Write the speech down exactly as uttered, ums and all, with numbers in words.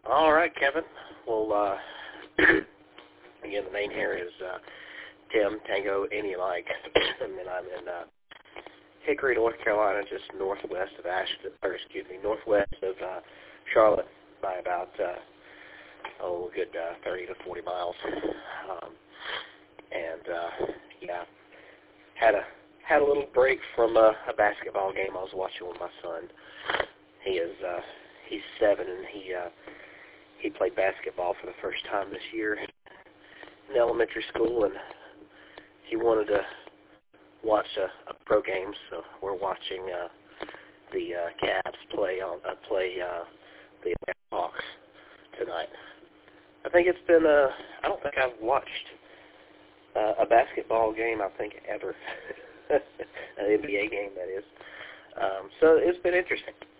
All right, Kevin. Well, uh, again, the name here is uh, Tim Tango Any Mike, and then I'm in uh, Hickory, North Carolina, just northwest of Ashton, or excuse me, northwest of uh, Charlotte by about uh, oh, a good uh, thirty to forty miles. Um, and uh, yeah, had a had a little break from uh, a basketball game I was watching with my son. He is uh, he's seven, and he uh, he played basketball for the first time this year in elementary school, and he wanted to watch a, a pro game, so we're watching uh, the uh, Cavs play on uh, play uh, the Hawks tonight. I think it's been uh, I don't think I've watched uh, a basketball game I think ever, an N B A game that is. Um, so it's been interesting.